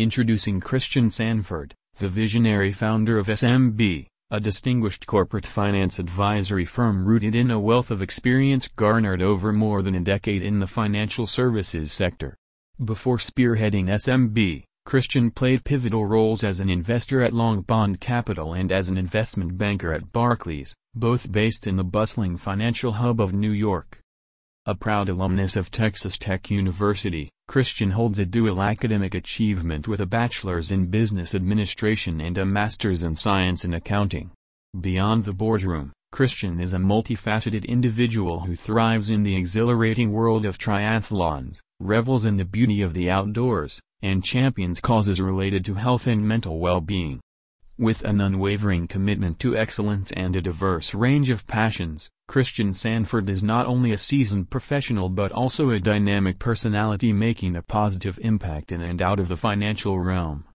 Introducing Christian Sanford, the visionary founder of SMB, a distinguished corporate finance advisory firm rooted in a wealth of experience garnered over more than a decade in the financial services sector. Before spearheading SMB, Christian played pivotal roles as an investor at Long Pond Capital and as an investment banker at Barclays, both based in the bustling financial hub of New York. A proud alumnus of Texas Tech University, Christian holds a dual academic achievement with a bachelor's in business administration and a master's in science and accounting. Beyond the boardroom, Christian is a multifaceted individual who thrives in the exhilarating world of triathlons, revels in the beauty of the outdoors, and champions causes related to health and mental well-being. With an unwavering commitment to excellence and a diverse range of passions, Christian Sanford is not only a seasoned professional but also a dynamic personality making a positive impact in and out of the financial realm.